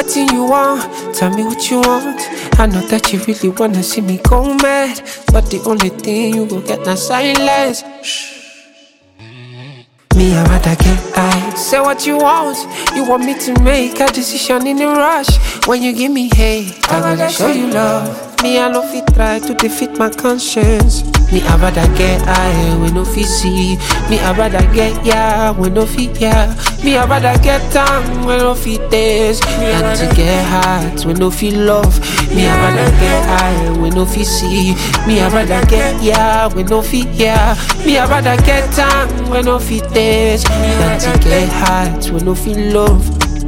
What do you want? Tell me what you want. I know that you really wanna see me go mad, but the only thing you will get now silence. Shh. Me, I'd rather get high. Say what you want. You want me to make a decision in a rush. When you give me hate, I gotta show you love. Me, I no fit try to defeat my conscience. Me, I'd rather get high when no fit see. Me, I'd rather get yeah when no fit yeah. Me, I'd rather get down when no fit taste. Than to get hot when no fit love. Me, I'd rather get high when no fit see. Me, I'd rather get yeah when no fit yeah. Me, I'd rather get down when no fit taste. Than to get hot when no fit love.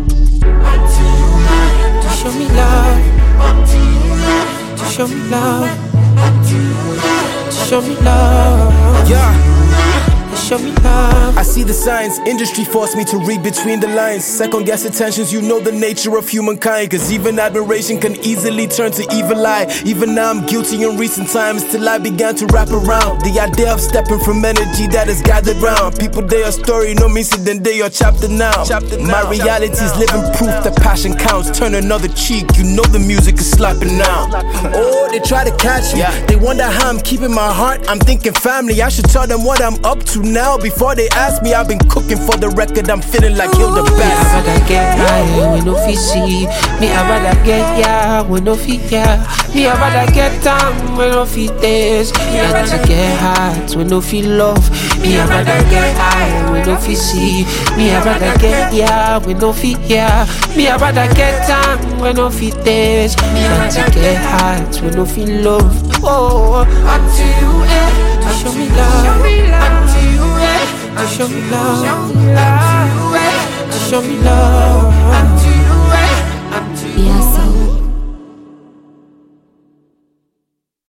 To show me love. To show me love. To show me love. Yeah. Show me love. I see the signs, industry forced me to read between the lines. Second guess attentions, you know the nature of humankind. Cause even admiration can easily turn to evil eye. Even now I'm guilty in recent times, till I began to wrap around the idea of stepping from energy that is gathered round. People, they are story, no missing, then they are chapter now. My reality is living proof that passion counts. Turn another cheek, you know the music is slapping now. Oh, they try to catch me, they wonder how I'm keeping my heart. I'm thinking family, I should tell them what I'm up to now. Before they ask me, I've been cooking for the record. I'm feeling like Hilda Bass. Me, I'd rather get high when no fit see. Me, I'd rather get yeah when no fit yeah. Me, I'd rather get down when no fit taste. Than to get hot when no fit love. Me, I'd rather get high when no fit see. Me, I'd rather get yeah when no fit yeah. Me, I'd rather get down when no fit taste. Than to get hot when no fit love. Oh, until you show me love. Until you show me love. Show me love.